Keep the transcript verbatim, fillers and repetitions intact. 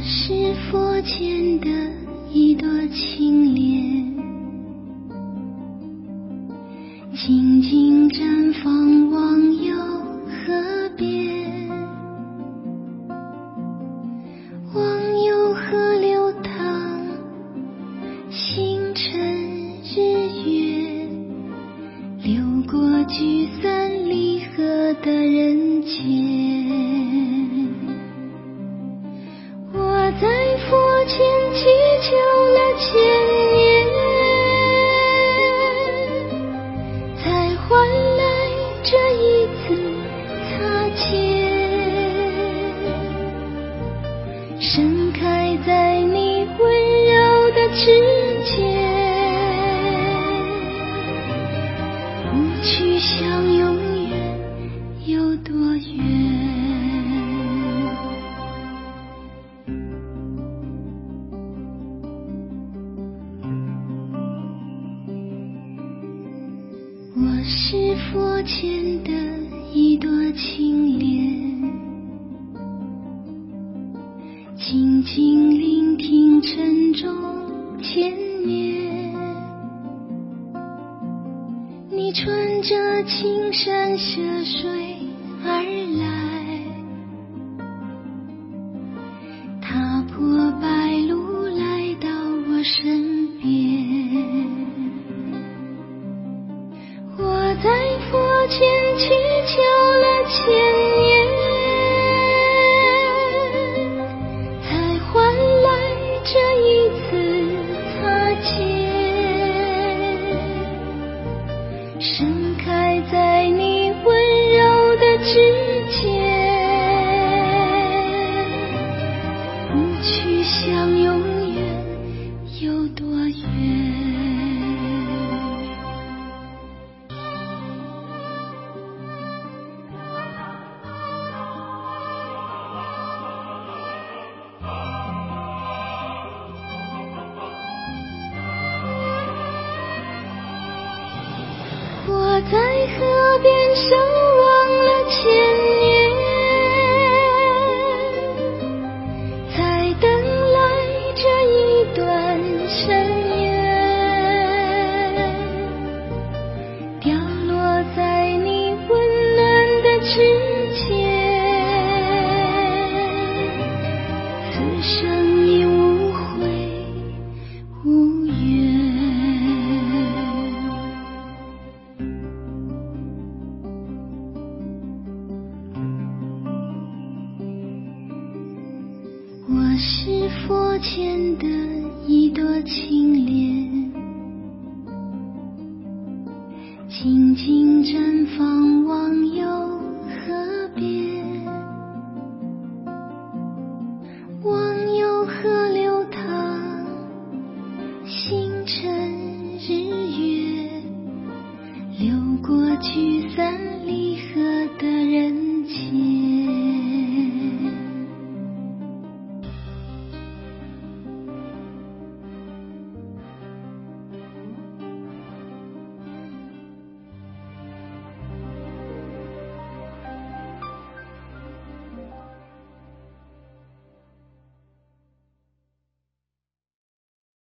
是佛前的一朵青莲，静静绽放望游河边，望游河流淌，星辰日月，流过聚散离合的人间。我在佛前祈求了千年，才换来这一次擦肩，盛开在你温柔的指尖，不去想永远有多远。我是佛前的一朵青莲，静静聆听沉重千年。你穿着青山涉水而来，踏破白路来到我身边。我在佛前祈求了千年，才换来这一次擦肩，盛开在你温柔的指尖，不去想永远有多远。我在河边守望了千年，才等来这一段尘缘，掉落在你温暖的指尖，此生已无悔无怨。我是佛前的一朵青莲，静静绽放望游河边，望游河流淌，星辰日月，流过聚散离合的人间。